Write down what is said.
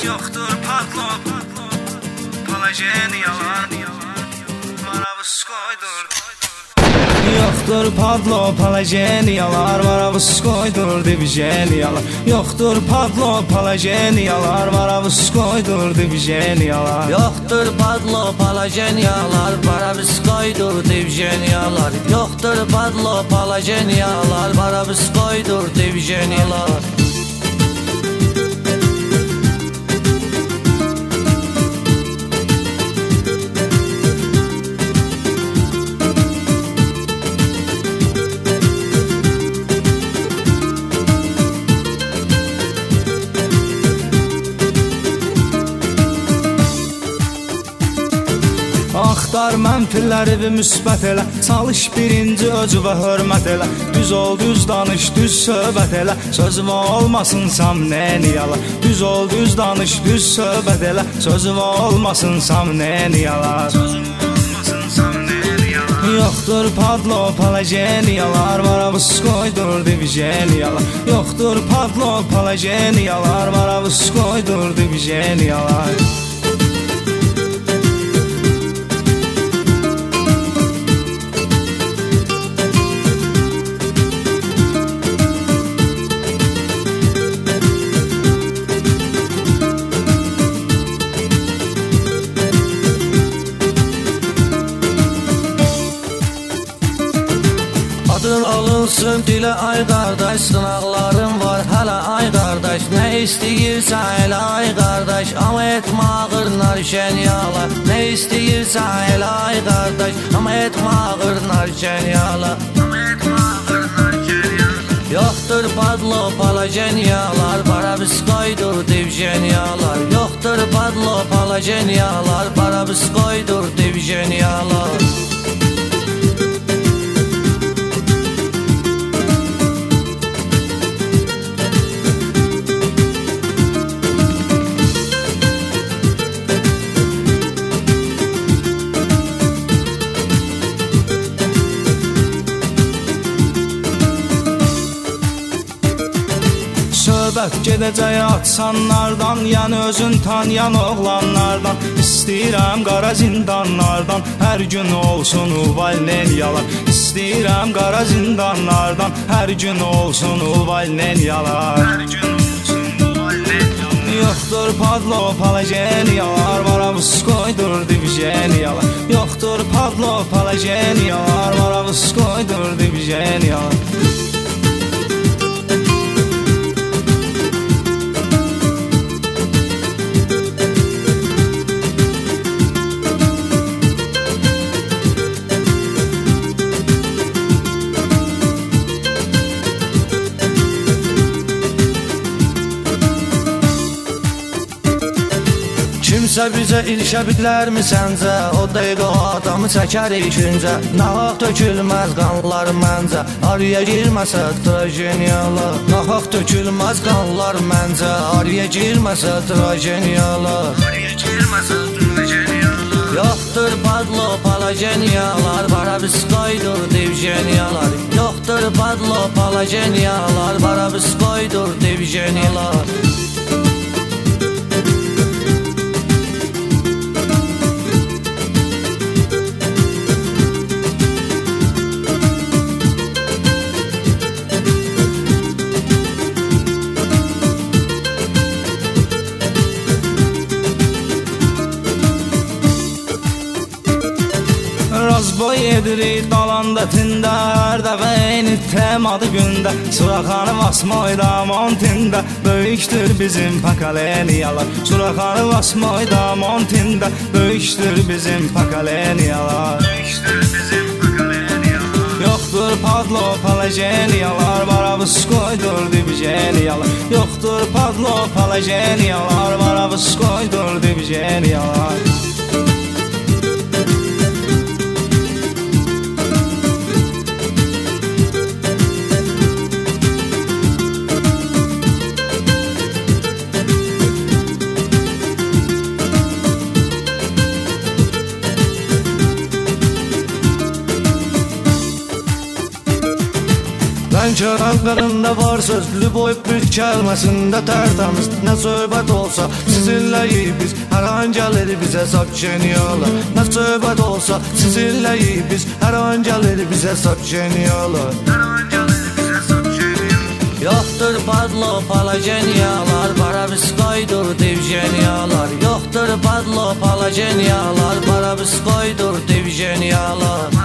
Yoktur patlo palajeniyalar, varavskoydur. Yoktur padlo palajeniyalar, varavskoydur divjeniyalar. Yoktur padlo palajeniyalar, varavskoydur divjeniyalar. Yoktur padlo palajeniyalar, varavskoydur divjeniyalar. Yoktur padlo palajeniyalar, varavskoydur divjeniyalar. Axtar mənfiləri və müsbət elə, çalış birinci özüvə hörmət elə. Düz ol, düz danış, düz söhbət elə, sözüvə olmasın samneniyalar. Düz ol, düz danış, düz söhbət elə, sözüvə olmasın samneniyalar. Yoktur padlo palajeniyalar, varavskoydur divjeniyalar. Yoktur padlo palajeniyalar, varavskoydur divjeniyalar. Adın alınsın dilə ay qardaş, sınaqların var hələ ay qardaş. Nə istəyirsən elə ay qardaş, amma etmə ağır narşenyalar. Nə istəyirsən elə ay qardaş, amma etmə ağır narşenyalar. Yoktur padlo palajeniyalar, varavskoydur divjeniyalar. Yoktur padlo palajeniyalar, varavskoydur divjeniyalar. Söhbət gedəcək atsanlardan, yəni özün tanıyan oğlanlardan. İstəyirəm qara zindanlardan, hər gün olsun uvalnenyalar. İstəyirəm qara zindanlardan, hər gün olsun uvalnenyalar. Yoktur padlo palajeniyalar, varavskoydur divjeniyalar. Yoktur padlo palajeniyalar, varavskoydur divjeniyalar. Kimsə bizə ilişə bilər mi səncə? O dəqiqə o adamı çəkər ikincə. Nahaq tökülməz qanlar məncə, araya girməsə trajeniyalar. Nahaq tökülməz qanlar məncə, araya girməsə trajeniyalar. Yoktur padlo palajeniyalar, varavskoydur divjeniyalar. Yoktur padlo palajeniyalar, varavskoydur divjeniyalar. Razboy edirik dalanda tində, hər dəfə eyni temadı gündə. Suraxanı vasmoyda montində, böyükdür bizim pakaleniyalar. Suraxanı vasmoyda montində, böyükdür bizim pakaleniyalar. Yoktur padlo palajeniyalar, varavskoydur divjeniyalar. Yoktur padlo palajeniyalar, varavskoydur divjeniyalar. Lənkəran qırında var söz, Lüboy bir kəlməsində tərtəmiz. Nə söhbət olsa sizinləyik biz, hər an gəlir bizə sap geniyalar. Nə söhbət olsa sizinləyik biz, hər an gəlir bizə sap geniyalar. Yoxdur padlo pala geniyalar, Barabiskoydur dev geniyalar. Yoxdur padlo pala geniyalar, Barabiskoydur dev geniyalar.